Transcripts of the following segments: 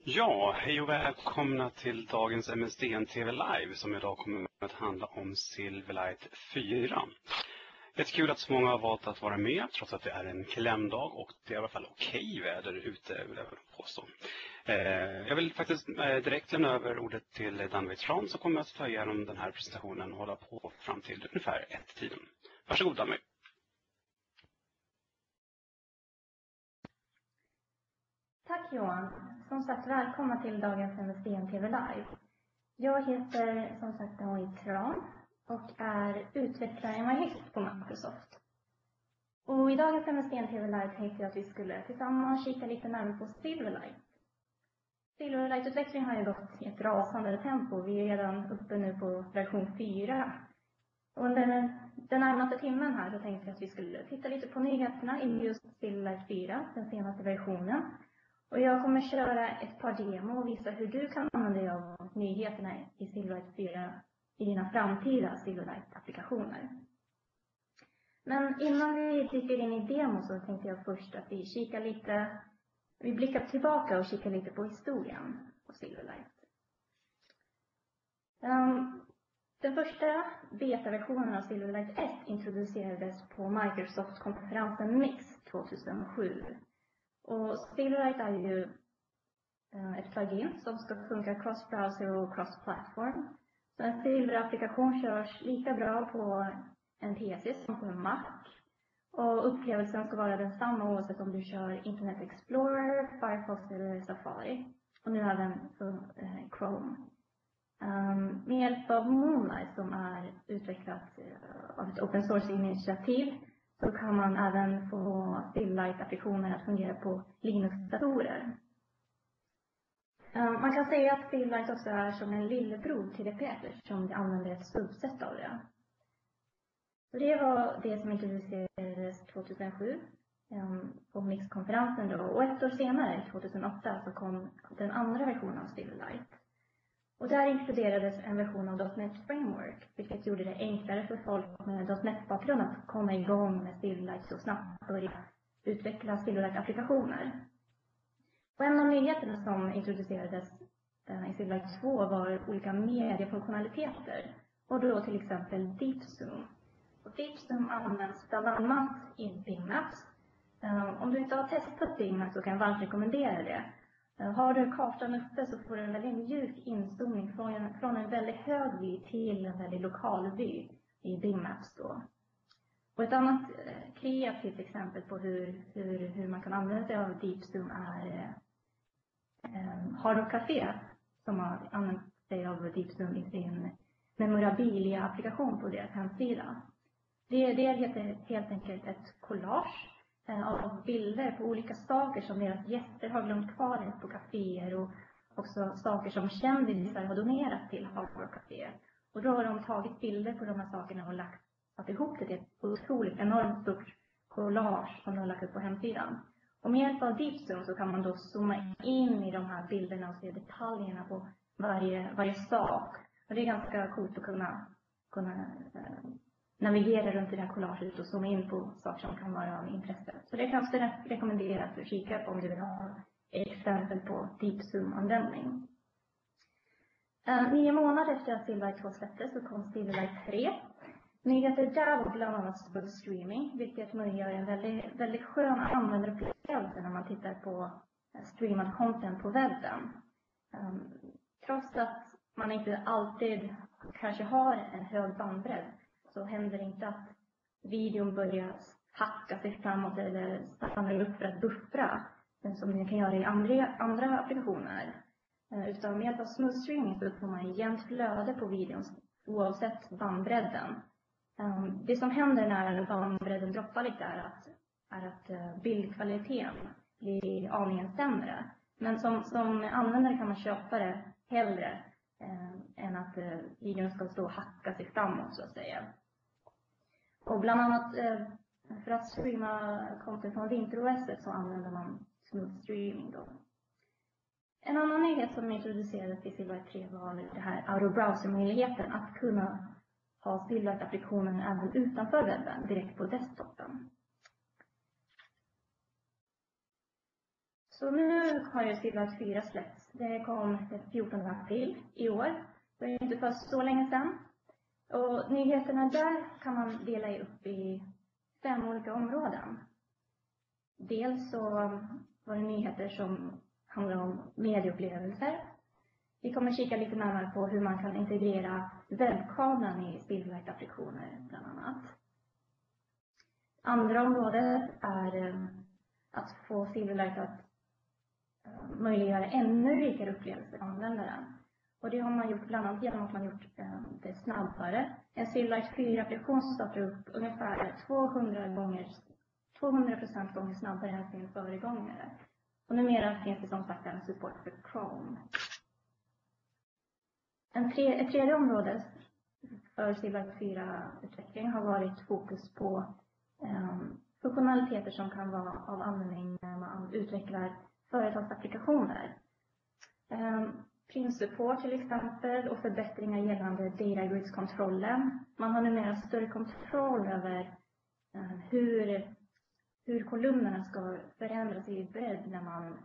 Ja, hej och välkomna till dagens MSDN TV Live som idag kommer att handla om Silverlight 4. Jättekul att så många har valt att vara med trots att det är en klämdag och det är i alla fall okej väder ute, vill jag påstå. Jag vill faktiskt direkt lämna över ordet till Danvik Tran som kommer att ta igenom den här presentationen och hålla på fram till ungefär 1-tiden. Varsågod Danvik. Tack Johan. Som sagt, välkomna till dagens MSDN TV Live. Jag heter som sagt Danvik Tran och är utvecklare i MyHift på Microsoft. Och i dagens MSDN TV Live tänkte jag att vi skulle tillsammans kika lite närmare på Silverlight. Silverlight-utvecklingen har ju gått i ett rasande tempo. Vi är redan uppe nu på version 4. Under den närmaste timmen här så tänkte jag att vi skulle titta lite på nyheterna i just Silverlight 4, den senaste versionen. Och jag kommer köra ett par demo och visa hur du kan använda dig av nyheterna i Silverlight 4 i dina framtida Silverlight-applikationer. Men innan vi dyker in i demo så tänkte jag först att vi blickar tillbaka och kikar lite på historien av Silverlight. Den första betaversionen av Silverlight 1 introducerades på Microsoft-konferensen MIX 2007. Och Silverlight är ju ett plugin som ska funka cross-browser och cross-platform. Så en Silver-applikation körs lika bra på en PC som på en Mac. Och upplevelsen ska vara densamma oavsett om du kör Internet Explorer, Firefox eller Safari. Och nu även för Chrome. Med hjälp av Moonlight som är utvecklat av ett open source-initiativ så kan man även få Silverlight-applikationer att fungera på Linux-datorer. Man kan säga att Silverlight också är som en lillebror till Repeater som använder ett subset av det. Så det var det som introducerades 2007 på MIX-konferensen då. Och ett år senare, 2008, så kom den andra versionen av Silverlight. Och där inkluderades en version av .NET Framework, vilket gjorde det enklare för folk med .NET-bakgrund att komma igång med Silverlight så snabbt börja utveckla Silverlight-applikationer. Och en av nyheterna som introducerades i Silverlight 2 var olika mediefunktionaliteter, och då till exempel Deep Zoom. Och Deep Zoom används bland annat i Bing Maps. Om du inte har testat Bing Maps så kan jag varmt rekommendera det. Har du kartan uppe så får du en väldigt mjuk inzoomning från en väldigt hög vy till en väldigt lokal vy i Bing Maps då. Och ett annat kreativt exempel på hur man kan använda sig av Deep Zoom är Hard Rock Café som har använt sig av Deep Zoom i sin memorabilia-applikation på deras hemsida. Det heter helt enkelt ett collage av bilder på olika saker som deras gäster har glömt kvar på kaféer och också saker som kändisar har donerat till Hard Rock Café. Och då har de tagit bilder på de här sakerna och satt ihop det till ett otroligt enormt stort collage som de har lagt upp på hemsidan. Och med hjälp av Deep Zoom så kan man då zooma in i de här bilderna och se detaljerna på varje sak. Och det är ganska coolt att kunna navigera runt i det här collaget och zooma in på saker som kan vara av intresse. Så det kan jag rekommendera att kika på om du vill ha exempel på Deep Zoom-användning. 9 månader efter att Silverlight 2 släpptes så kom Silverlight 3. Nyheter där var bland annat Smooth Streaming, vilket möjliggör en väldigt skön användarupplevelse när man tittar på streamad content på webben. Trots att man inte alltid kanske har en hög bandbredd så händer det inte att videon börjar hacka sig framåt eller stannar upp för att buffra, som ni kan göra i andra applikationer. Utan med hjälp av Smooth Streaming så får man jämnt flöde på videon oavsett bandbredden. Det som händer när bandbredden droppar lite är att bildkvaliteten blir aningen sämre. Men som användare kan man köpa det hellre än att videon ska stå och hacka sig framåt så att säga. Och bland annat för att streama content från VinterOS så använder man Smooth Streaming då. En annan nyhet som introducerades i Silverlight 3 var det här out-of-browser-möjligheten att kunna ha Silverlight-applikationen även utanför webben, direkt på desktopen. Så nu har ju Silverlight 4 släppts. Det kom den 14 april i år. Det är inte för så länge sedan. Och nyheterna där kan man dela upp i 5 olika områden. Dels så var det nyheter som handlar om medieupplevelser. Vi kommer kika lite närmare på hur man kan integrera webbkameran i Silverlight-applikationer bland annat. Andra området är att få Silverlight att möjliggöra ännu rikare upplevelser för användaren. Och det har man gjort bland annat genom att man gjort det snabbare. En Silverlight 4-applikation startar upp ungefär 200% gånger snabbare än sin föregångare. Och numera finns det som sagt en support för Chrome. Ett tredje område för Silverlight 4-utveckling har varit fokus på funktionaliteter som kan vara av användning när man utvecklar företagsapplikationer. Print-support till exempel och förbättringar gällande data grids-kontrollen. Man har numera större kontroll över hur kolumnerna ska förändras i bredd när man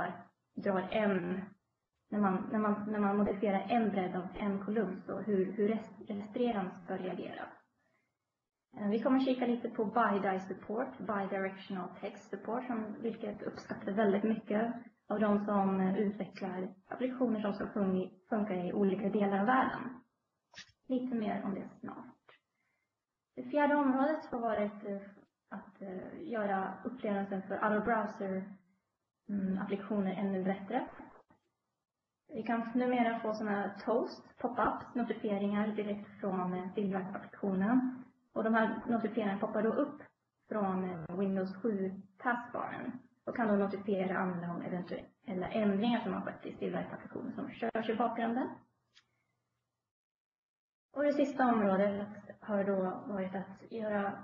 när man modifierar en bredd av en kolumn, så hur resterande ska reagera. Vi kommer kika lite på BiDi support, bidirectional text support, vilket uppskattar väldigt mycket av de som utvecklar applikationer som ska funka i olika delar av världen. Lite mer om det snart. Det fjärde området har varit att göra upplevelsen för alla browser-applikationer ännu bättre. Vi kan numera få sådana toast, pop-ups, notifieringar direkt från Silverlight-applikationen. Och de här notifieringarna poppar då upp från Windows 7 taskbaren och kan då notifiera användare om eventuella ändringar som har skett i Silverlight-applikationen som körs i bakgrunden. Och det sista området har då varit att göra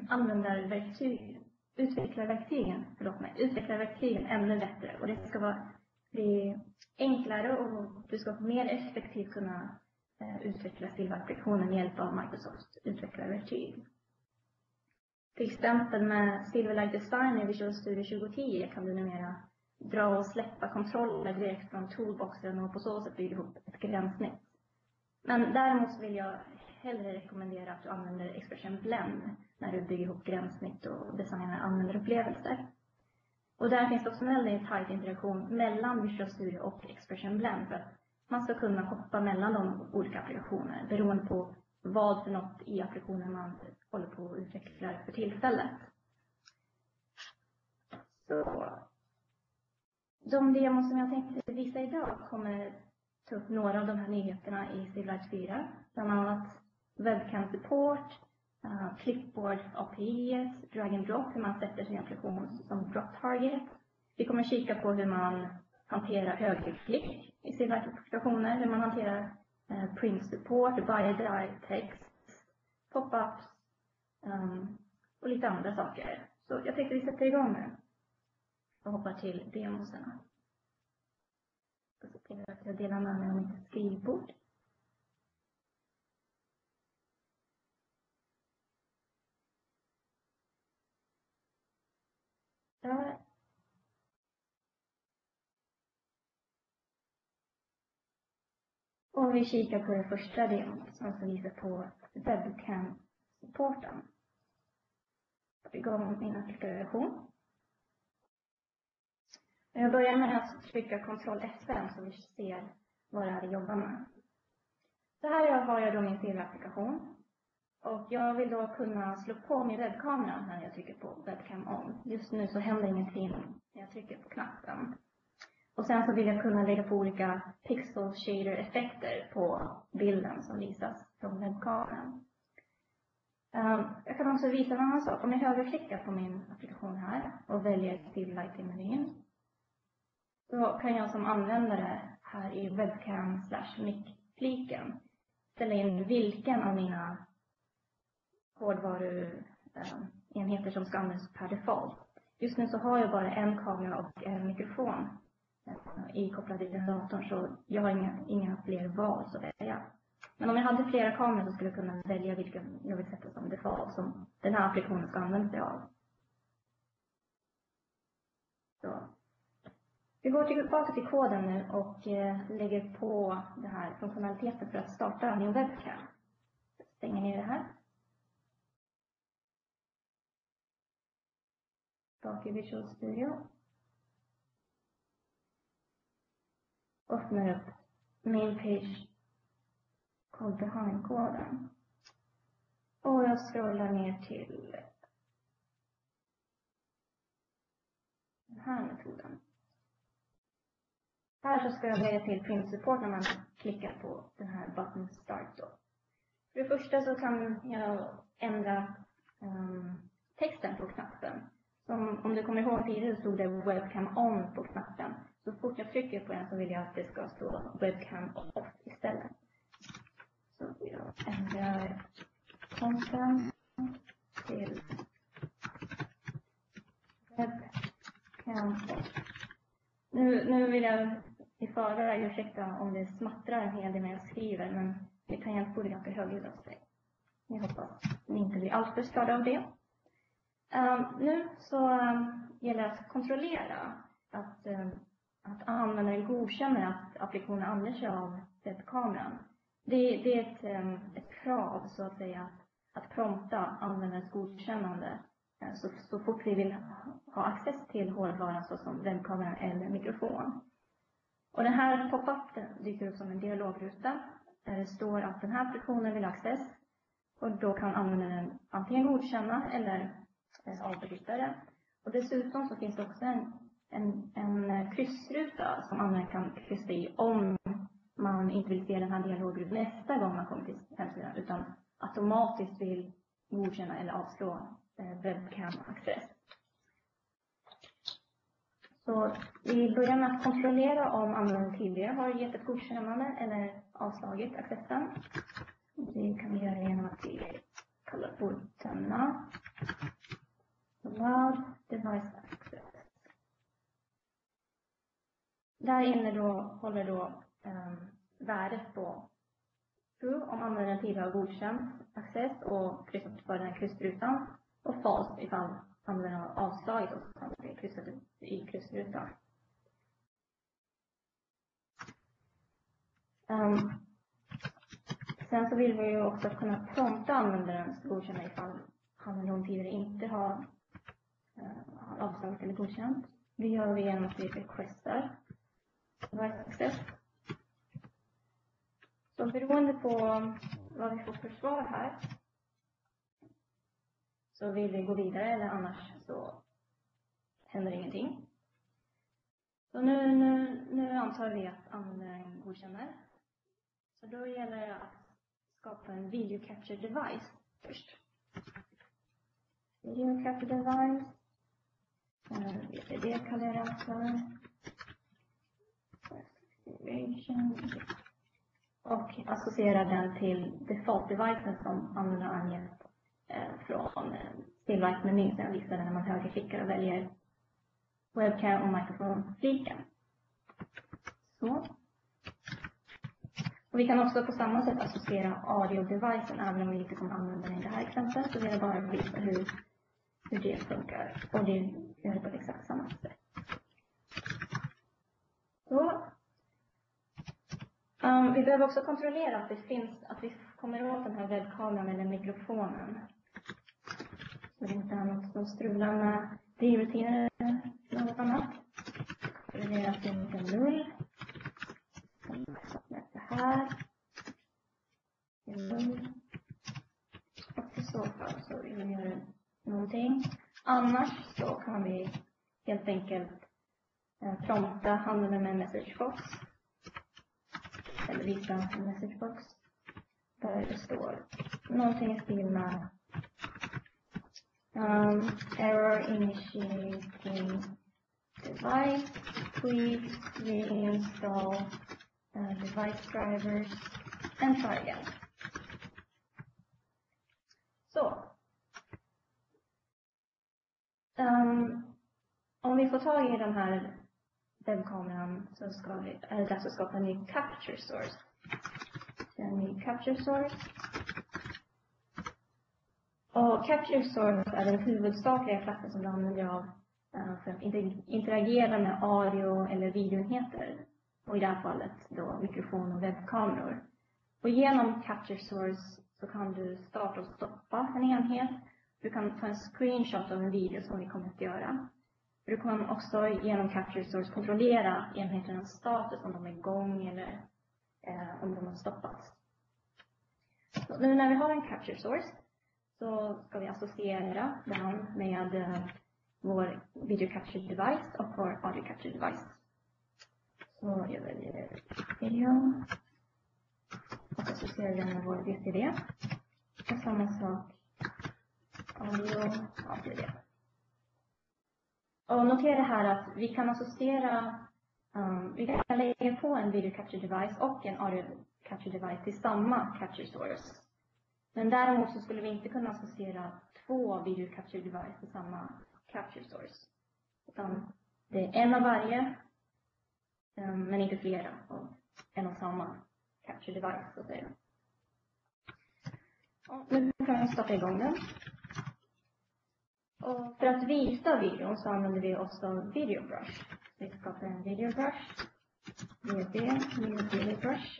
utvecklarverktygen ännu bättre. Och det ska bli enklare och du ska mer effektivt kunna utveckla Silverlight-applikationen med hjälp av Microsofts utvecklarverktyg. Till exempel med Silverlight Design i Visual Studio 2010 kan du numera dra och släppa kontroller direkt från toolboxen och på så sätt bygga ihop ett gränssnitt. Men däremot vill jag hellre rekommendera att du använder Expression Blend när du bygger ihop gränssnitt och designar användarupplevelser. Och där finns också en väldigt tajt interaktion mellan Visual Studio och Expression Blend för att man ska kunna hoppa mellan de olika applikationer beroende på vad för något i applikationen man håller på att utveckla för tillfället. Så de demos som jag tänkte visa idag kommer ta upp några av de här nyheterna i Silverlight 4. Bland annat webcam support, clipboard API, drag and drop, hur man sätter sin applikation som drop target. Vi kommer kika på hur man hanterar högerklick i Silverlight-applikationer, hur man hanterar print support, BiDi text, pop-ups och lite andra saker. Så jag tänkte vi sätter igång nu och hoppar till demosarna. Jag ska se till att jag delar med mig av mitt skrivbord. Där. Och vi kikar på det första demot som ska visa på webcam-supporten. Jag igång min applikation. Jag börjar med att trycka Ctrl F5 så vi ser vad det är vi jobbar med. Så här har jag då min Silverlight-applikation. Och jag vill då kunna slå på min webbkamera när jag trycker på webcam on. Just nu så händer ingenting när jag trycker på knappen. Och sen så vill jag kunna lägga på olika pixel shader effekter på bilden som visas från webbkameran. Jag kan också visa en annan sak. Om jag högerklickar på min applikation här och väljer Silverlight i menyn, så kan jag som användare här i webcam/mic-fliken ställa in vilken av mina hårdvaruenheter som ska användas per default. Just nu så har jag bara en kamera och en mikrofon ikopplad i den datorn, så jag har inga fler val så att säga. Men om jag hade flera kameror så skulle jag kunna välja vilken jag vill sätta som default som den här applikationen ska använda sig av. Så. Vi går tillbaka till koden nu och lägger på den här funktionaliteten för att starta New Webcam. Stänger ner det här. Bak i Visual Studio. Öppnar upp main page called behind-koden. Och jag scrollar ner till den här metoden. Här så ska jag välja till print support när man klickar på den här button start då. För det första så kan jag ändra texten på knappen. Om du kommer ihåg tidigare så stod det webcam on på knappen. Så fort jag trycker på den så vill jag att det ska stå webcam off istället. Så jag ändrar content till webcam off. Nu vill jag i förväg ursäkta om det smattrar en hel del när jag skriver, men det kan jag få det ganska högljutt av sig. Jag hoppas ni inte blir alltför störda av det. Nu så gäller det att kontrollera att användaren godkänner att applikationen använder sig av webbkameran. Det är ett krav så att säga att prompta användarens godkännande så fort vi vill ha access till hårdvaran såsom webbkameran eller mikrofon. Och den här pop-up dyker upp som en dialogruta där det står att den här applikationen vill ha access. Och då kan användaren antingen godkänna eller avbryta det. Och dessutom så finns det också en kryssruta som användaren kan kryssa i om man inte vill se den här dialogrutan nästa gång man kommer till hemsidan, utan automatiskt vill godkänna eller avslå webcam access. Så vi börjar med att kontrollera om användaren tidigare har gett ett godkännande eller avslagit accessen. Det kan vi göra genom att vi kallar på tömna allowed device access. Där inne då håller då värdet på true om användaren tidigare har godkänt access och kryssat för den här kryssrutan, och false ifall användaren har avslagit och samtidigt kryssat i kryssrutan. Sen så vill vi ju också kunna prompta användarens godkänna ifall han eller hon tidigare inte har avslagit eller godkänt. Det gör vi genom att vi requestar device access. Så beroende på vad vi får för svar här så vill vi gå vidare, eller annars så händer ingenting. Så nu antar vi att användaren godkänner. Så då gäller det att skapa en video capture device först. Video capture device. Det kallar jag för och associera den till default-devicen som användaren angett från tillverkningsmenyn. Sen visar den när man högerklickar och väljer webcam och mikrofon-fliken. Så. Och vi kan också på samma sätt associera audio-devicen även om vi inte kommer använda den i det här exemplet. Så vill jag bara visa hur det funkar. Och det gör det på exakt samma sätt. Så. Vi behöver också kontrollera att vi kommer åt den här webbkameran eller mikrofonen. Så det inte är något som strular med drivrutiner eller något annat. Så det är att det är en null. Så här. En null. Och i så fall så vill vi göra någonting. Annars så kan vi helt enkelt prompta användaren med messagebox. Eller visa en messagebox. Där det står någonting i stil med error initiating device. Please reinstall device drivers and try again. Så. Om vi får tag i den här webbkameran så är det dags att skapa en ny capture source. En ny capture source. Och capture source är den huvudsakliga klassen som vi använder av för att interagera med audio eller videoenheter. Och i det här fallet då mikrofon och webbkameror. Och genom Capture Source så kan du starta och stoppa en enhet. Du kan ta en screenshot av en video som vi kommer att göra. Du kan också genom Capture Source kontrollera enheternas status, om de är igång eller om de har stoppats. Så nu när vi har en Capture Source så ska vi associera den med vår Video Capture Device och vår Audio Capture Device. Så jag väljer video och associerar den med vår VCD. Och samma sak audio ADD. Och notera här att vi kan associera, vi kan lägga på en Video Capture Device och en Audio Capture Device till samma Capture Source. Men däremot så skulle vi inte kunna associera två Video Capture Device till samma Capture Source. Utan det är en av varje, men inte flera av en och samma Capture Device, så att säga. Och nu kan vi starta igång den. Och för att visa videon så använder vi också Video Brush. Vi skapar en Video Brush. Video Brush.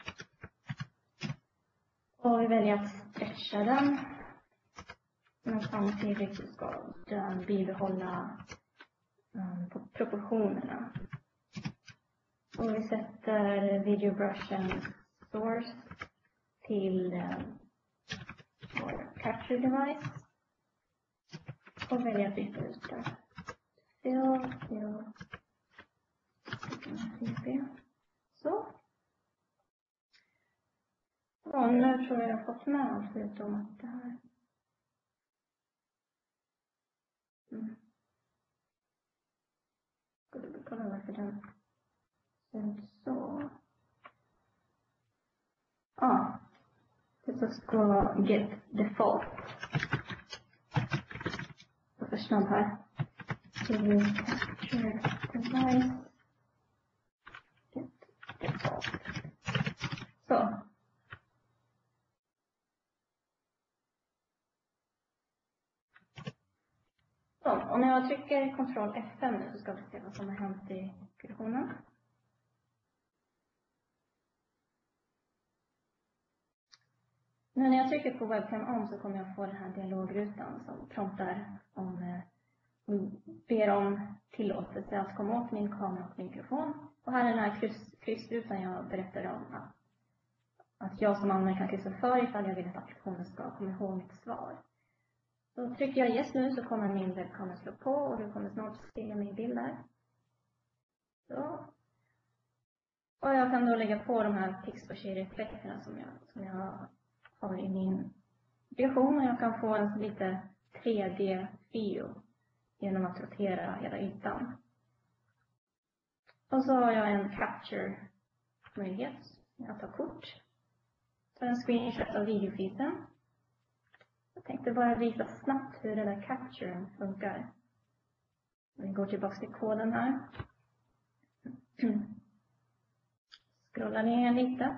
Och vi väljer att stretcha den. Men samtidigt så ska den bibehålla proportionerna. Och vi sätter Video Brushen source till vår Capture Device. Och välja att byta ut det. Så. Ja, nu tror jag har fått med allt förutom att det här. Ska du kolla varför den ser ut så. Ja. Det ska get default. För snabb här. Video Capture Device. Get default. Så. Så, och när jag trycker Ctrl F5 nu så ska vi se vad som har hänt i produktionen. Nu när jag trycker på Webcam On så kommer jag få den här dialogrutan som promptar om ber om tillåtelse att komma åt min kamera och mikrofon. Och här är den här kryssrutan jag berättade om att jag som användare kan kryssa för ifall jag vill att applikationen ska komma ihåg mitt svar. Så trycker jag yes nu så kommer min webbkamera slå på och du kommer snart se mig i bild där. Så. Och jag kan då lägga på de här pix och shade-effekterna som jag har i min applikation, och jag kan få en lite 3D-feel genom att rotera hela ytan. Och så har jag en capture-möjlighet. Jag tar kort. Tar en screenshot av videofeeden. Jag tänkte bara visa snabbt hur den där capturen funkar. Vi går tillbaka till koden här. Scrolla ner lite.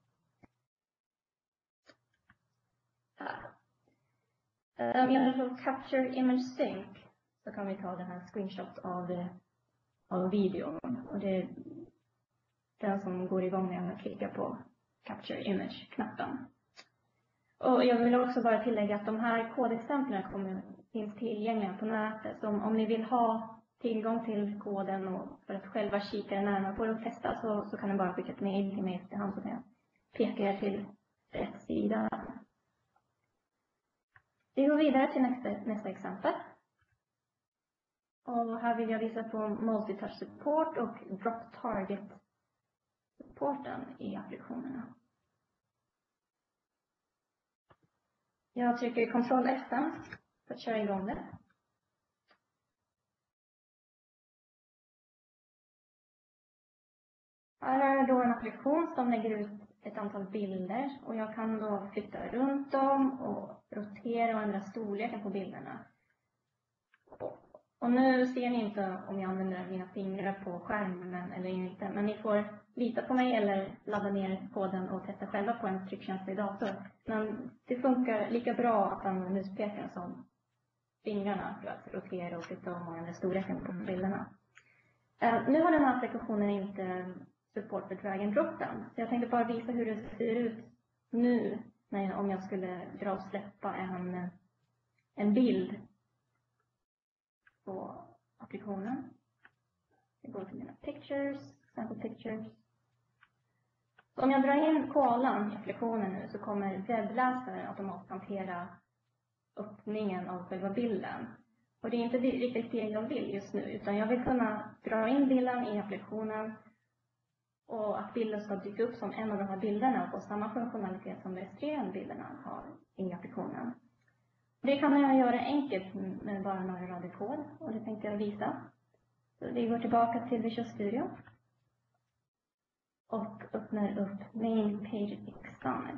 Här. Genom Capture Image Sync så kan vi ta den här screenshot av videon. Och det är den som går igång när jag klickar på Capture Image-knappen. Och jag vill också bara tillägga att de här kodexemplen finns tillgängliga på nätet. Så om ni vill ha tillgång till koden och för att själva kika närmare på det och testa så kan ni bara skicka ett mejl till mig efterhand så kan jag peka er till rätt sida. Vi går vidare till nästa exempel. Och här vill jag visa på multitouch support och drop target supporten i applikationerna. Jag trycker Ctrl F5 för att köra igång det. Här är då en applikation som lägger ut ett antal bilder och jag kan då flytta runt dem och rotera och ändra storleken på bilderna. Och nu ser ni inte om jag använder mina fingrar på skärmen eller inte, men ni får lita på mig eller ladda ner koden och testa själva på en tryckkänslig dator. Men det funkar lika bra att använda muspekaren som fingrarna för att rotera och flytta om och ändra storleken på bilderna. Nu har den här applikationen inte support för drag and drop än. Så jag tänkte bara visa hur det ser ut nu om jag skulle dra och släppa en bild på applikationen. Jag går till mina pictures, sample pictures. Så om jag drar in koalan i applikationen nu så kommer webbläsaren automatiskt hantera öppningen av själva bilden. Och det är inte riktigt det jag vill just nu, utan jag vill kunna dra in bilden i applikationen och att bilden ska dyka upp som en av de här bilderna och få samma funktionalitet som resterande bilderna har i applikationen. Det kan jag göra enkelt med bara några rader kod och det tänkte jag visa. Så vi går tillbaka till Visual Studio och öppnar upp Main Page XAML.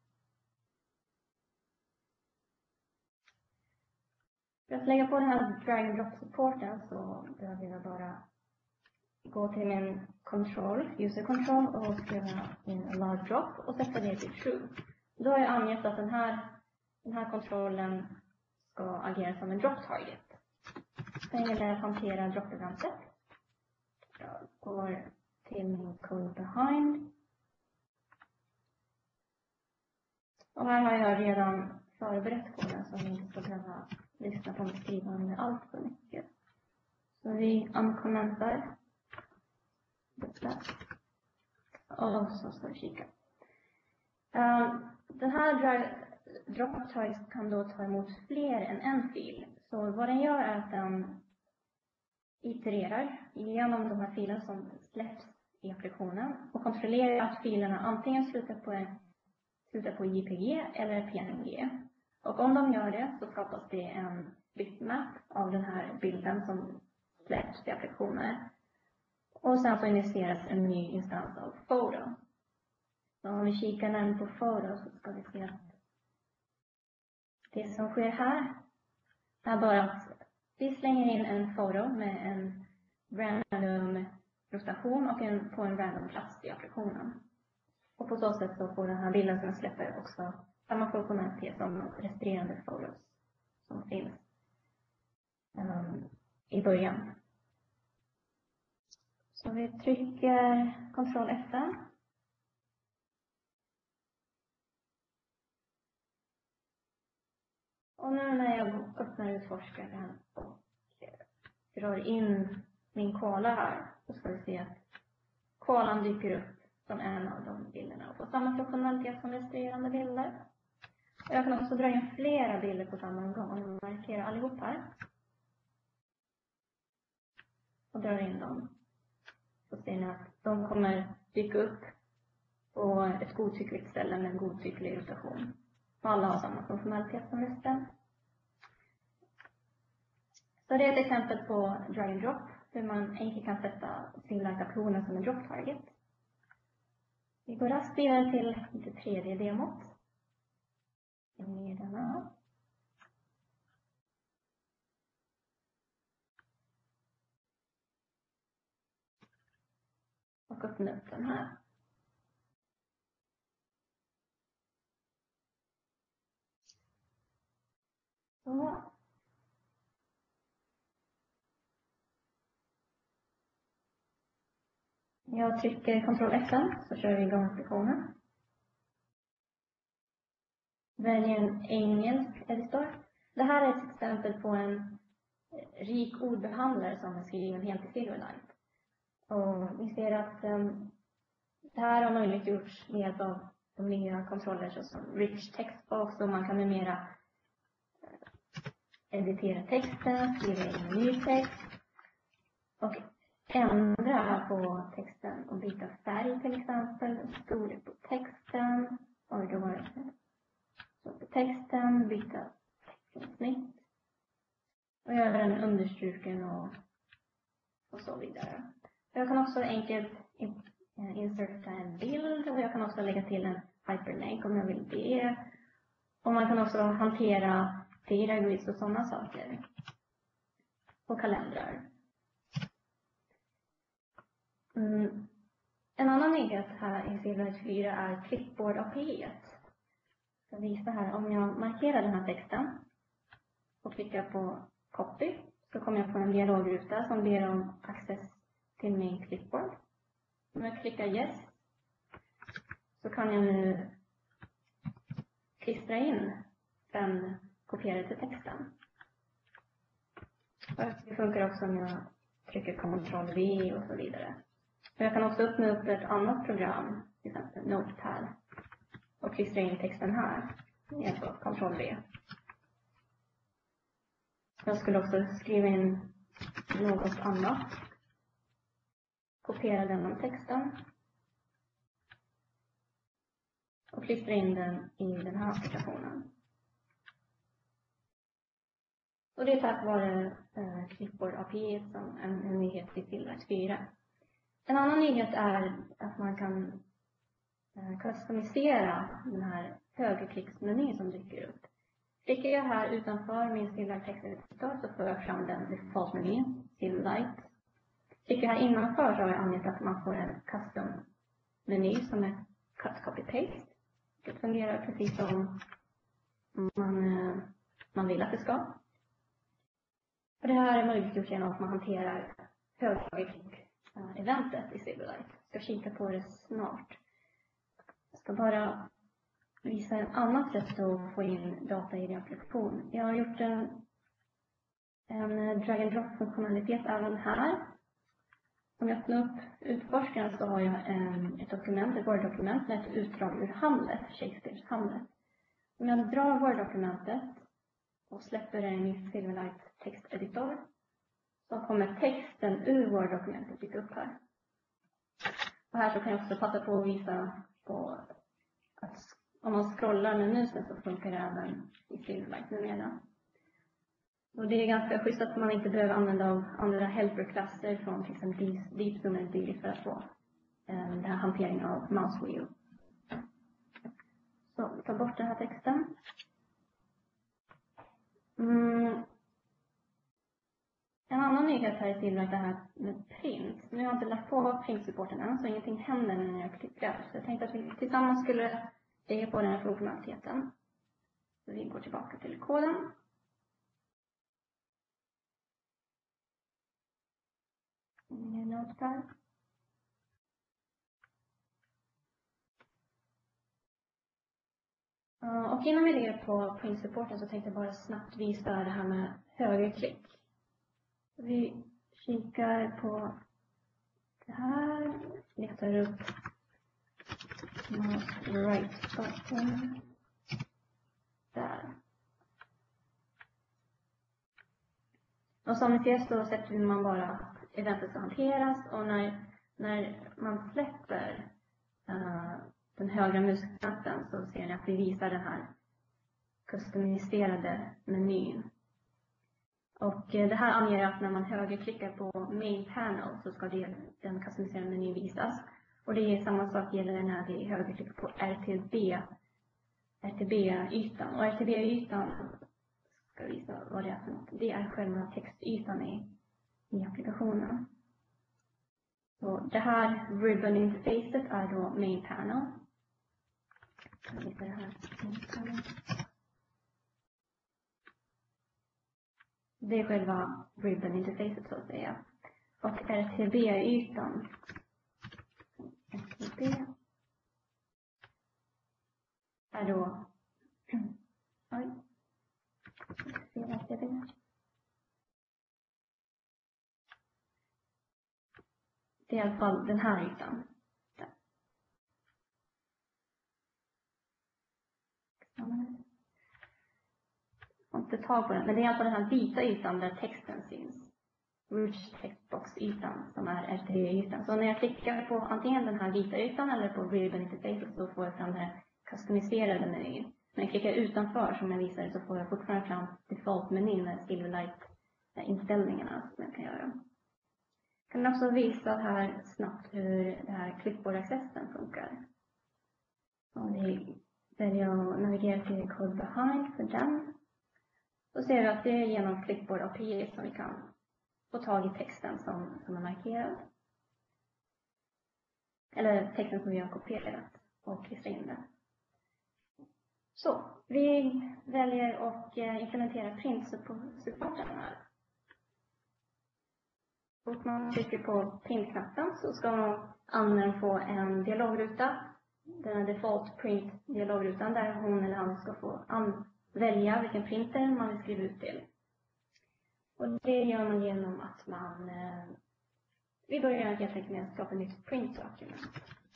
För att lägga på den här drag and drop supporten så behöver jag bara gå till min control, user control och skriva in allow drop och sätta det till true. Då har jag angett att den här kontrollen ska agera som en drop target. Sen vill jag hantera drop-event-set. Jag går till min code behind. Och här har jag redan förberett koden så vi inte ska behöva lyssna på mig skrivande allt för mycket. Så vi uncommentar detta. Och så ska vi kika. Den här drop target kan då ta emot fler än en fil. Så vad den gör är att den itererar igenom de här filerna som släpps i applikationen och kontrollerar att filerna antingen slutar på JPG eller PNG. Och om de gör det så skapas det en bitmap av den här bilden som släpps i applikationer. Och sen så initieras en ny instans av photo. Så om vi kikar närmare på photo så ska vi se att det som sker här är bara att vi slänger in en foto med en random rotation och på en random plats i applikationen. Och på så sätt så får den här bilden som jag släpper också samma funktionalitet som resterande fotos som finns i början. Så vi trycker Ctrl F5. Och nu när jag öppnar utforskaren och drar in min koala här så ska vi se att koalan dyker upp som en av de bilderna och får samma funktionalitet som resterande bilder. Och jag kan också dra in flera bilder på samma gång och markera allihop här. Och dra in dem. Så ser ni att de kommer dyka upp på ett godtyckligt ställe med en godtycklig rotation. Och alla har samma funktionalitet som resten. Så det är ett exempel på drag and drop, hur man enkelt kan sätta singularitetsapplicationen som en drop target. Vi går raskt vidare till det tredje demot. Ner den här. Och öppna upp den här. Så. Jag trycker Ctrl F5 så kör vi igång applikationen. Väljer en engelsk editor. Det här är ett exempel på en rik ordbehandlare som är skriven helt i Silverlight. Och vi ser att det här har möjliggjorts med hjälp av de nya kontroller som Rich Textbox och man kan numera editera texten, skriva in ny text och ändra på texten och byta färg till exempel, storlek på texten och då var så på texten, byta textinsnitt och göra den understruken och så vidare. Jag kan också enkelt inserta en bild och jag kan också lägga till en hyperlink om jag vill det. Och man kan också hantera data grids och sådana saker på kalendrar. En annan nyhet här i Silverlight 4 är Clipboard API. Jag ska visa här om jag markerar den här texten. och klickar på copy så kommer jag på en dialogruta som ber om access till min clipboard. Om jag klickar yes så kan jag nu klistra in den kopierade texten. Det funkar också om jag trycker Ctrl-V och så vidare. Jag kan också öppna upp ett annat program, till exempel Notepad, och klistra in texten här. Alltså Ctrl-V. Jag skulle också skriva in något annat. Kopiera den texten. Och klistra in den i den här applikationen. Och det är tack vare Clipboard API som en nyhet i Silverlight 4. En annan nyhet är att man kan customisera den här högerklicksmenyn som dyker upp. Klickar jag här utanför min Silverlight texteditor så får jag fram den default-menyn, Silverlight. Klickar jag här innanför så har jag angett att man får en custom-meny som är cut, copy, paste. Det fungerar precis som man vill att det ska. Och det här är möjligt genom att man hanterar högerklick-eventet i Silverlight. Jag ska kika på det snart. Jag ska bara visa ett annat sätt att få in data i din applikation. Jag har gjort en drag and drop-funktionalitet även här. Om jag öppnar upp utforskaren så har jag ett dokument, ett Word-dokument med ett utdrag ur Hamlet, Shakespeares Hamlet. Om jag drar Word-dokumentet och släpper det i min Silverlight texteditor så kommer texten ur Word-dokumentet dyka upp här. Och här så kan jag också passa på att visa på att om man scrollar med musen så funkar det även i Silverlight numera. Och det är ganska schysst att man inte behöver använda av andra helperklasser från till exempel DeepZoom eller dylikt för att få den här hanteringen av mouse wheel. Så ta bort den här texten. En annan nyhet här i Silverlight är det här med print. Nu har jag inte lagt på print-supporten än så ingenting händer när jag klickar. Så jag tänkte att vi tillsammans skulle lägga på den här funktionaliteten. Så vi går tillbaka till koden. Notepad. Och innan vi lägger på print-supporten så tänkte jag bara snabbt visa det här med högerklick. Vi kikar på det här. Letar upp mouse right button. Där. Och som ni ser så sätter man bara eventet ska hanteras och när man släpper den högra musknappen så ser ni att vi visar den här customiserade menyn. Och det här anger att när man högerklickar på main panel så ska den customiserade menyn visas. Och det är samma sak gäller när vi högerklickar på RTB-ytan. Och RTB-ytan ska visa vad det är för något. Det är själva textytan i applikationen. Så det här ribbon interfacet är då main panel. Det är själva ribbon interfacet så att säga. Och RTB-ytan. RTB är då det är i alla fall den här ytan. Jag har inte tag på den, men det är i alla fall den här vita ytan där texten syns. Rouge textbox-ytan som är RTB-ytan. Så när jag klickar på antingen den här vita ytan eller på ribbon interfacet så får jag fram den här customiserade menyn. När jag klickar utanför som jag visade så får jag fortfarande fram default-menyn med Silverlight-inställningarna som jag kan göra. Jag kan också visa här snabbt hur det här clipboard-accessen funkar. Om vi väljer att navigera till Code Behind för den. Så ser vi att det är genom Clipboard API som vi kan få tag i texten som är markerad. Eller texten som vi har kopierat och klistra in den. Så, vi väljer att implementera print-supporten här. Och man trycker på print-knappen så ska användaren få en dialogruta. Den default print-dialogrutan där hon eller han ska få välja vilken printer man vill skriva ut till. Och det gör man genom att vi börjar helt enkelt med att skapa ett nytt print-document.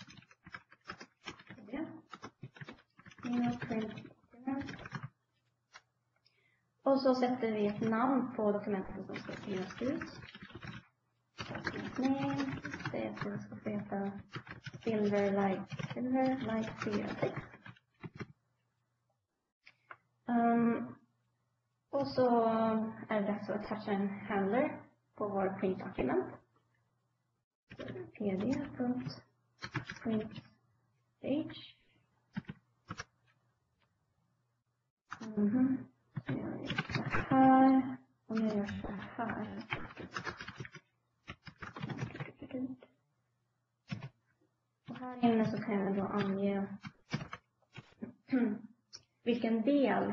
Och så sätter vi ett namn på dokumentet som ska skrivas ut. Det ska få heta Silverlight 4.6. Och så är det dags att attacka en handler på vår print document. pd.printpage. Så jag gör så här. Och jag gör så här. Och här inne så kan jag då ange vilken del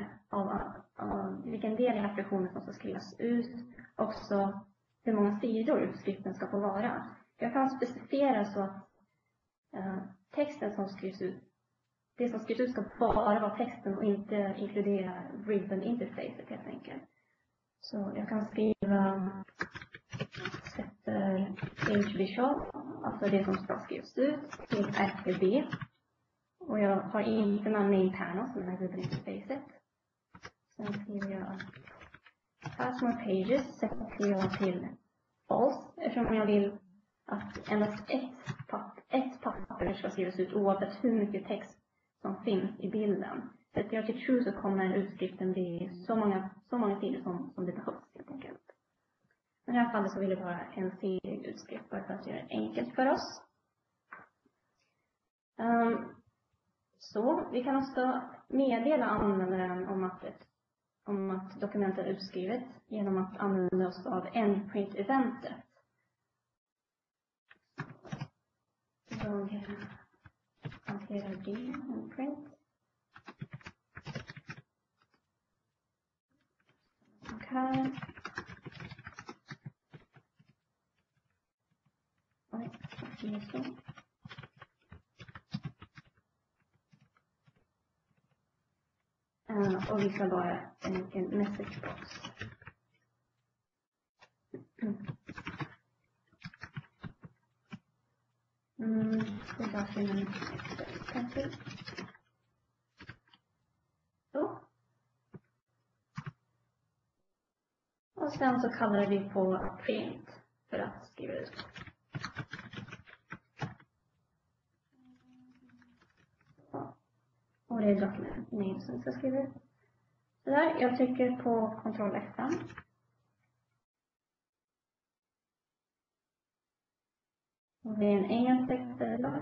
i applikationen som ska skrivas ut. Också hur många sidor skriften ska få vara. Jag kan specificera så att texten som skrivs ut, det som skrivs ut ska bara vara texten och inte inkludera ribbon interfacet helt enkelt. Så jag kan skriva sätter page visual, alltså det som ska skrivas ut, till RGB. Och jag har inte någon name panel som är ribbon interfacet. Sen skriver jag pass more pages, sätter jag till false, eftersom jag vill att endast ett papper ska skrivas ut oavsett hur mycket text som finns i bilden. Sätter jag till true så kommer utskriften bli så många sidor som det behövs helt enkelt. I det här fallet så vill jag bara en sidig utskrift bara för att göra det enkelt för oss. Så vi kan också meddela användaren om att dokumentet är utskrivet genom att använda oss av endprint-eventet. Jag hanterar det, endprint. Och här. Oj, det är så. Och vi ska bara en message box. Det bara finna en kanske. Så. Och sen så kallar vi på print för att skriva ut. Och det är document name som ska skriva ut. Så där, jag trycker på Ctrl F5. Och det är en engelsk texteditor.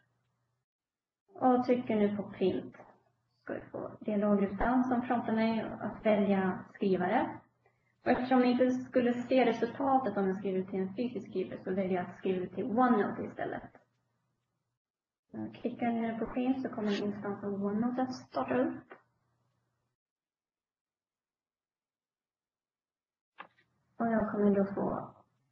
Och trycker nu på print. Ska vi få dialogrutan som promptar mig att välja skrivare. Och eftersom ni inte skulle se resultatet om jag skriver till en fysisk skrivare så väljer jag att skriva till OneNote istället. Jag klickar ner på print så kommer en instans av OneNote att starta upp. Och jag kommer då få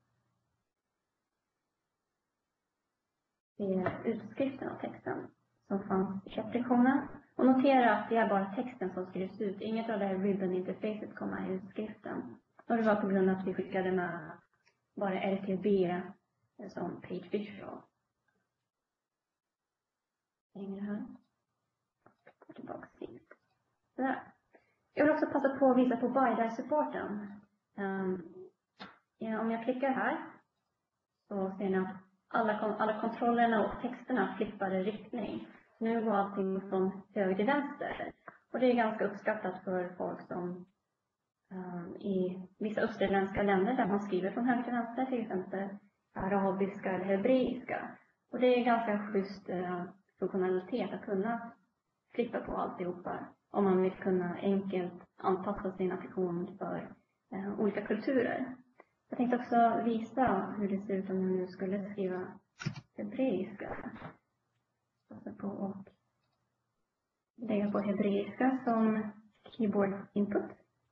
se utskriften av texten som fanns i chattsektionen. Och notera att det är bara texten som skrivs ut. Inget av det här ribbon interfacet kommer i utskriften. Och det var på grund av att vi skickade med bara RTB som page visual. Hänger här. Gå tillbaka till. Sådär. Jag vill också passa på att visa på BiDi-supporten. Om jag klickar här så ser ni att alla kontrollerna och texterna flippar i riktning. Nu går allting från höger till vänster. Och det är ganska uppskattat för folk som i vissa österländska länder där man skriver från höger till vänster, till exempel arabiska eller hebreiska. Och det är ganska schysst funktionalitet att kunna flippa på alltihopa om man vill kunna enkelt anpassa sin applikation för olika kulturer. Jag tänkte också visa hur det ser ut om jag nu skulle skriva hebreiska. Passa på och lägga på hebreiska som keyboard input.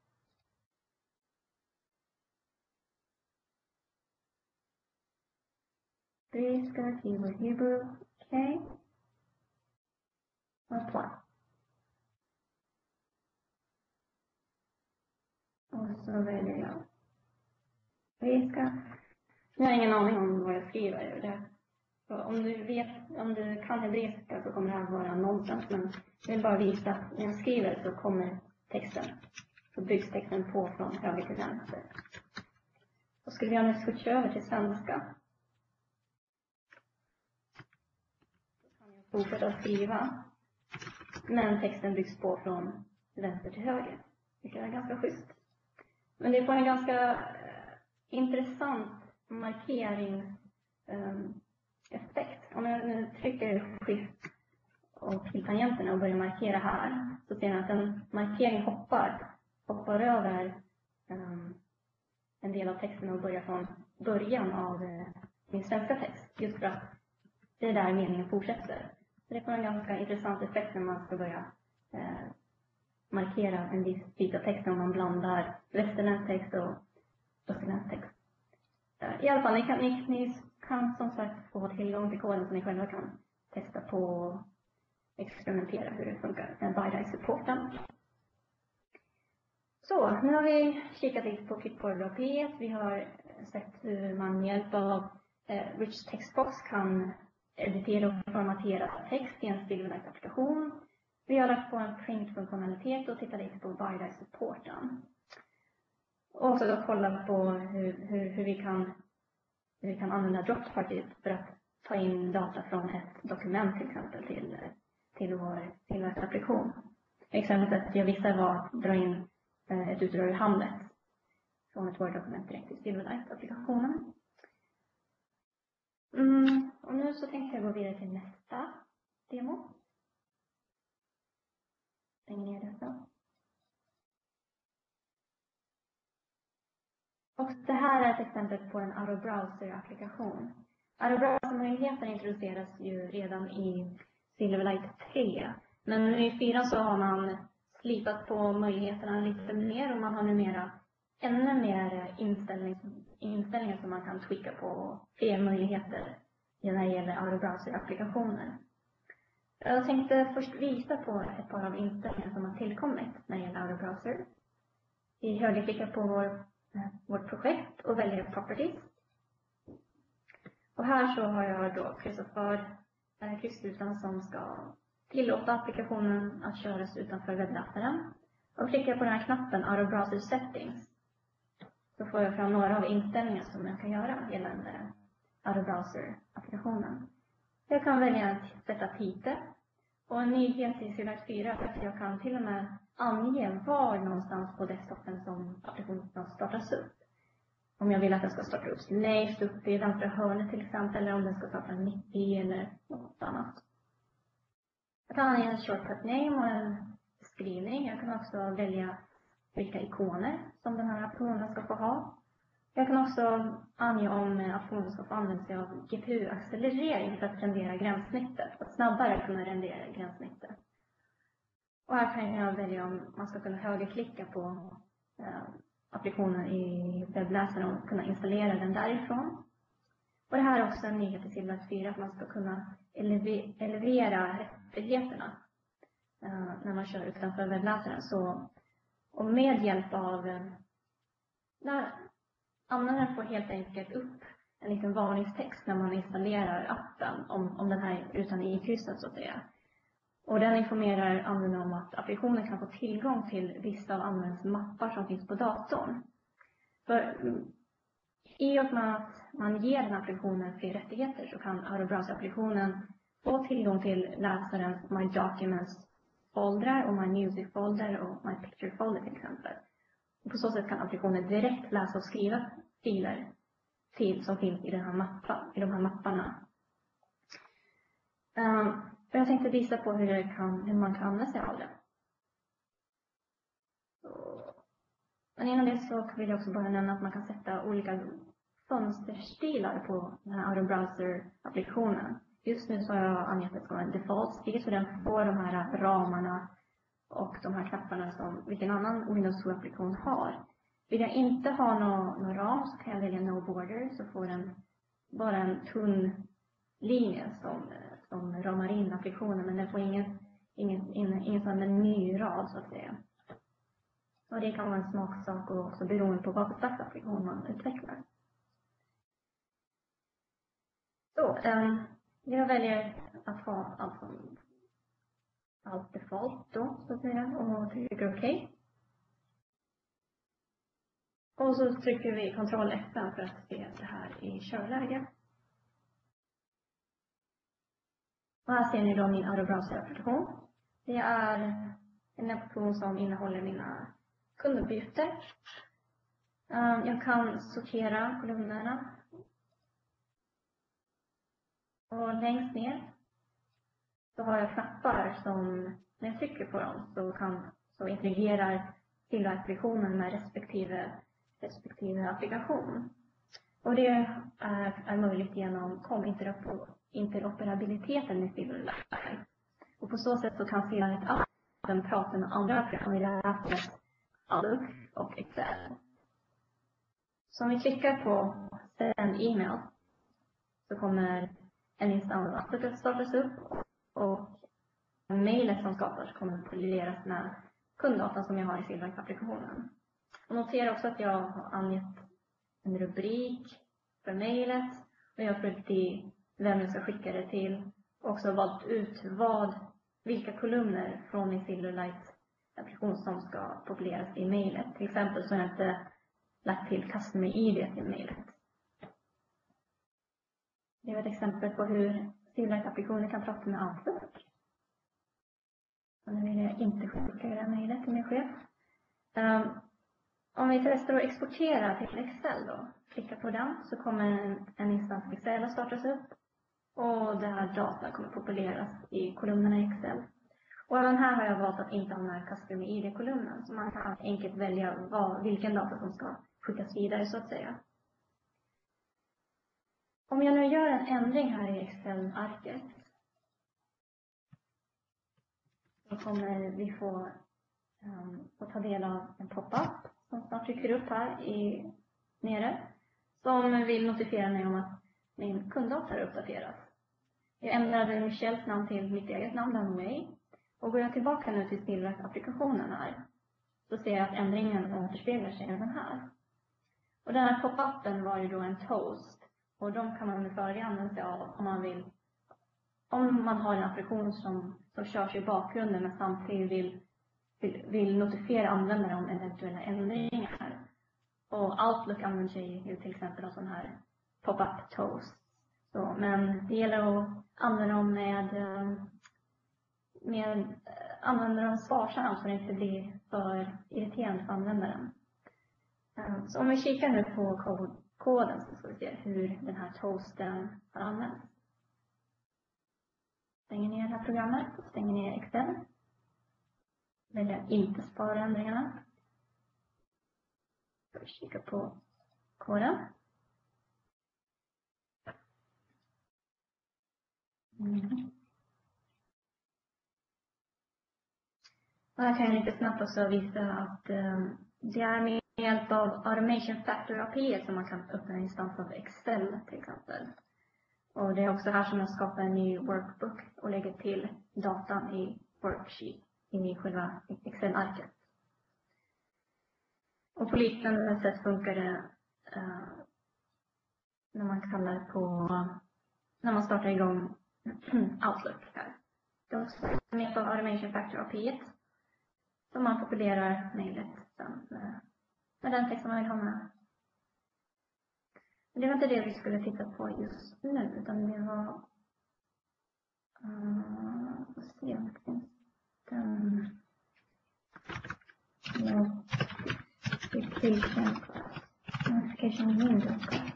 Hebreiska, keyboard Hebrew, okej. Och apply. Och så väljer jag hebreiska. Jag har ingen aning om vad jag skriver. Om du kan hebreiska så kommer det här vara nonsens, men jag vill bara visa att när jag skriver så kommer texten. Så byggs texten på från höger till vänster. Så skulle jag nu switcha över till svenska. Så kan jag fortsätta skriva. Men texten byggs på från vänster till höger. Vilket är ganska schysst. Men det får en ganska intressant markeringseffekt. Om jag nu trycker skift och till tangenterna och börjar markera här, så ser ni att en markering hoppar över en del av texten och börjar från början av min svenska text. Just för att det är där meningen fortsätter. Så det får en ganska intressant effekt när man ska börja markera en viss bit av texten om man blandar västerländsk text och österländsk text. I alla fall, ni kan som sagt få tillgång till koden så ni själva kan testa på och experimentera hur det funkar med BiDi-supporten. Så, nu har vi kikat lite på Clipboard P1. Vi har sett hur man med hjälp av Rich Textbox kan editera och formatera text i en Silverlight-applikation. Vi har lagt på en print-funktionalitet och tittat lite på BiDi-supporten. Och också då kolla på hur vi kan använda Dropparty för att ta in data från ett dokument till exempel till vår Silverlight-applikation. Exemplet jag visade var att dra in ett utdrag ur Hamlet från ett Word-dokument direkt till Silverlight-applikationen. Och nu så tänkte jag gå vidare till nästa demo. Stänger ner detta. Och det här är ett exempel på en Auto-browser-applikation. Auto-browser-möjligheten introduceras ju redan i Silverlight 3. Men i 4 så har man slipat på möjligheterna lite mer och man har numera ännu mer inställningar som man kan tweaka på, fler möjligheter när det gäller Auto-browser-applikationer. Jag tänkte först visa på ett par av inställningar som har tillkommit när det gäller Auto-browser. Vi högerklickar på vårt projekt och väljer Properties. Och här så har jag då kryssat för kryssrutan som ska tillåta applikationen att köras utanför webbläsaren. Och klickar på den här knappen Auto Browser Settings. Så får jag fram några av inställningar som jag kan göra gällande Auto Browser-applikationen. Jag kan välja att sätta titel. Och en nyhet i Silverlight 4 är att jag kan till och med ange var någonstans på desktopen som applikationen ska startas upp. Om jag vill att den ska starta upp längst upp i vänstra hörnet till exempel, eller om den ska starta mitt i eller något annat. Jag kan ange en shortcut name och en beskrivning. Jag kan också välja vilka ikoner som den här applikationen ska få ha. Jag kan också ange om applikationen ska få använda sig av GPU-accelerering för att rendera gränssnittet. För att snabbare kunna rendera gränssnittet. Och här kan jag välja om man ska kunna högerklicka på applikationen i webbläsaren och kunna installera den därifrån. Och det här är också en nyhet i Silverlight 4 att man ska kunna elevera rättigheterna när man kör utanför webbläsaren. Så, och med hjälp av användaren får helt enkelt upp en liten varningstext när man installerar appen om den här rutan är ikryssad så att säga. Och den informerar användaren om att applikationen kan få tillgång till vissa av användarens mappar som finns på datorn. För i och med att man ger den applikationen fler rättigheter så kan Auto-browser-applikationen få tillgång till läsarens My Documents foldrar och My Music folder och My Picture folder till exempel. Och på så sätt kan applikationen direkt läsa och skriva filer som finns i de här mapparna. Jag tänkte visa på hur man kan använda sig av det. Men innan det så vill jag också bara nämna att man kan sätta olika fönsterstilar på den här Auto-browser-applikationen. just nu så har jag angett det som en default-stil, så den får de här ramarna och de här knapparna som vilken annan Windows 7-applikation har. Vill jag inte ha någon ram så kan jag välja no border, så får den bara en tunn linje som ramar in applikationen, men den får ingen sån menyrad så att säga. Och det kan vara en smaksak och också beroende på vad för slags applikation man utvecklar. Så, jag väljer att ha allt default då, så att säga, och trycker OK. Och så trycker vi Ctrl F5 för att se det här i körläge. Och här ser ni då min AutoBrowser-applikation. Det är en applikation som innehåller mina kunduppgifter. Jag kan sortera kolumnerna. Och längst ner så har jag knappar som, när jag trycker på dem så integrerar Silverlight-applikationen med respektive applikation. Och det är möjligt genom interoperabiliteten med Silverlight. Och på så sätt så kan Silverlight-appen prata med andra applikationer, i det här fallet Outlook och Excel. Så om vi klickar på Send e-mail så kommer en instans av Outlook att startas upp och mejlet som skapas kommer att polleras med kunddatan som jag har i Silverlight-applikationen. Och notera också att jag har angett en rubrik för mejlet och jag har fyllt i vem jag ska skicka det till och också valt ut vilka kolumner från min Silverlight-applikation som ska populeras i mejlet. Till exempel så har jag inte lagt till Customer ID till mejlet. Det var ett exempel på hur Silverlight-applikationer kan prata med Outlook. Och nu vill jag inte skicka det här mejlet till min chef. Om vi testar att exportera till Excel då, klicka på den så kommer en instans Excel att startas upp och det här data kommer populeras i kolumnerna i Excel. Och även här har jag valt att inte ha den här Customer ID-kolumnen så man kan enkelt välja vilken data som ska skickas vidare så att säga. Om jag nu gör en ändring här i Excel-arket så kommer vi få ta del av en pop-up som snart trycker upp här nere som vill notifiera mig om att min kunddata har uppdaterats. Jag ändrade Michelles namn till mitt eget namn, Danway. Och går jag tillbaka nu till Silverlight-applikationen här så ser jag att ändringen återspeglar sig även här. Och den här pop-upen var ju då en toast. Och de kan man ungefär använda sig av om man har en applikation som körs i bakgrunden men samtidigt vill notifiera användare om eventuella ändringar. Och Outlook använder sig ju till exempel av sån här pop-up toast. Men det gäller att använda dem använda dem sparsamt så det inte blir för irriterande för användaren. Så om vi kikar nu på koden så ska vi se hur den här toasten har använts. Stänger ner det här programmet, stänger ner Excel. Väljer att inte spara ändringarna. Vi kika på koden. Och här kan jag lite snabbt också visa att det är med hjälp av Automation Factory API som man kan öppna en instans av Excel till exempel. Och det är också här som jag skapar en ny workbook och lägger till datan i worksheet i själva Excel-arket. Och på liknande sätt funkar det när man startar igång Outlook här. Det är också med hjälp av Automation Factory API som man populerar mejlet sen med den text som man vill ha med. Men det var inte det vi skulle titta på just nu, utan det var vad ser jag, finns den notification window class.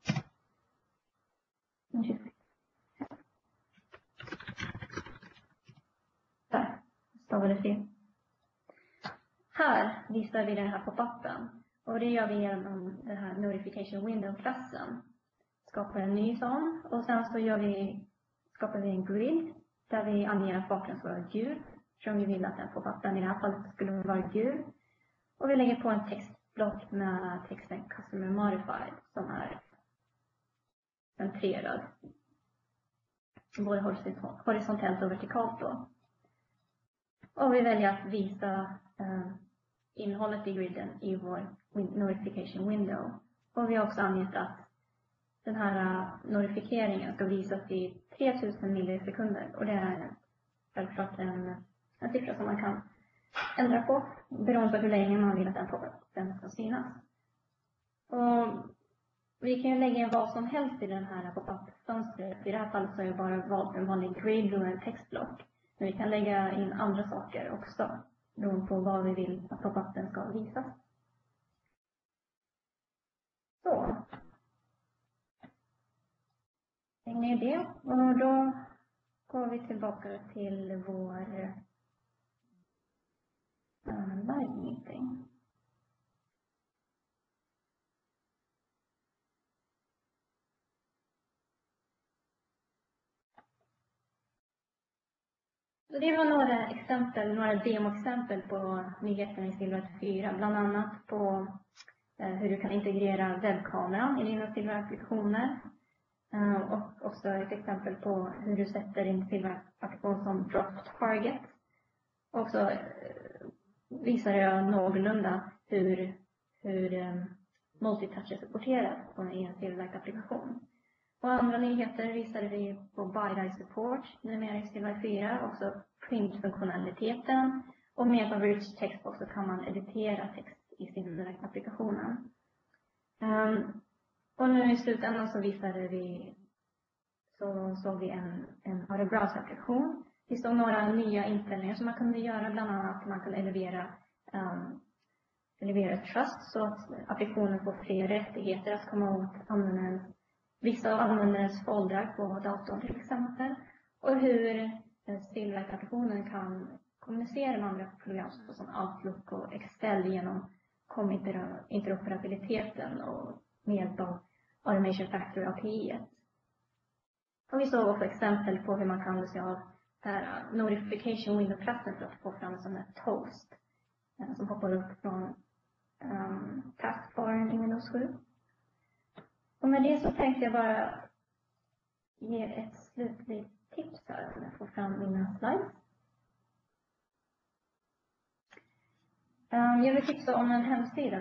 Där stavade det fel. Här visar vi den här pop-upen. Och det gör vi genom den här notification window-klassen. Skapar en ny sån. Och sen så skapar vi en grid där vi anger att bakgrunden ska vara gul. Som vi vill att den pop-upen i det här fallet skulle vara gul. Och vi lägger på en textblock med texten Customer Modified som är centrerad. Både horisontellt och vertikalt då. Och vi väljer att visa innehållet i griden i vår notification window. Och vi har också angett att den här notifieringen ska visas i 3000 millisekunder. Och det är självklart en siffra som man kan ändra på beroende på hur länge man vill att den ska synas. Och vi kan ju lägga in vad som helst i den här pop-up-fönstret. I det här fallet så har jag bara valt en vanlig grid och en textblock. Men vi kan lägga in andra saker också beroende på vad vi vill att pop-upen ska visas. Så. Stäng ner det och då går vi tillbaka till vår live meeting. Så det var några demoexempel på nyheterna i Silverlight 4. Bland annat på hur du kan integrera webbkameran i dina Silverlight-applikationer. Och också ett exempel på hur du sätter din Silverlight-applikation som drop target. Och så visar jag någorlunda hur multitouch är supporterat i en Silverlight-applikation. Och andra nyheter visade vi på BiDi support numera i Silverlight 4, också print-funktionaliteten. Och med av rich textbox så kan man editera text i Silverlight-applikationen. Och nu i slutändan så visade vi, såg vi en browser-applikation. Vi såg några nya inställningar som man kunde göra, bland annat att man kan elevera trust så att applikationen får fler rättigheter att komma åt vissa av användarens foldrar på datorn till exempel. Och hur Silverlight-applikationen kan kommunicera med andra program som Outlook och Excel genom interoperabiliteten och med hjälp av Automation Factory API. Och vi såg också exempel på hur man kan använda sig av notification window-klassen för att få fram en sån här toast som hoppar upp från taskbaren i Windows 7. Och med det så tänkte jag bara ge ett slutligt tips här för att få fram mina slides. Jag vill tipsa om en hemsida,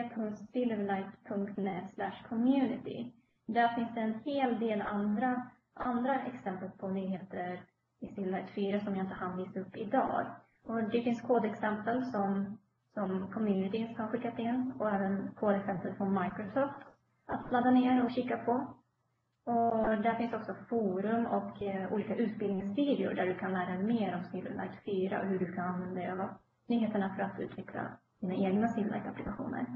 www.silverlight.net/community. Där finns det en hel del andra exempel på nyheter i Silverlight 4 som jag inte hann visa upp idag. Och det finns kodexempel som communities har skickat in och även kodexempel från Microsoft att ladda ner och kika på. Och där finns också forum och olika utbildningsvideor där du kan lära dig mer om Silverlight 4 och hur du kan använda dig av nyheterna för att utveckla dina egna Silverlight-applikationer.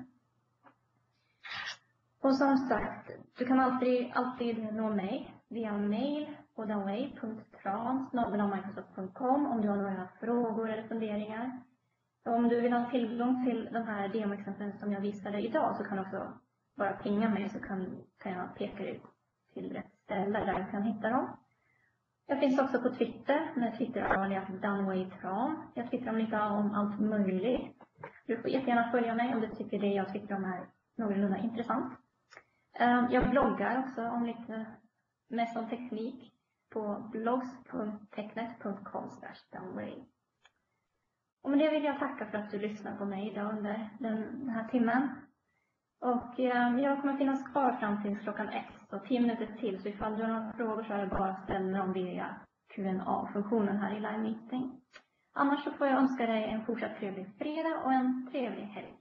Och som sagt, du kan alltid nå mig via mail på danway.tran@microsoft.com om du har några frågor eller funderingar. Om du vill ha tillgång till de här demoexemplen som jag visade idag så kan du också bara pinga mig så kan jag peka dig till rätt ställe där du kan hitta dem. Jag finns också på Twitter med Twitter-alias danwaytran. Jag twittrar lite om allt möjligt. Du får jättegärna följa mig om du tycker det jag twittrar om är någorlunda intressant. Jag bloggar också om lite mest om teknik på blogs.technet.com/danway. Och med det vill jag tacka för att du lyssnar på mig idag under den här timmen. Och jag kommer finnas kvar fram till klockan 1, så 10 minuter till. Så ifall du har några frågor så är det bara att ställa dem via Q&A-funktionen här i live meeting. Annars så får jag önska dig en fortsatt trevlig fredag och en trevlig helg.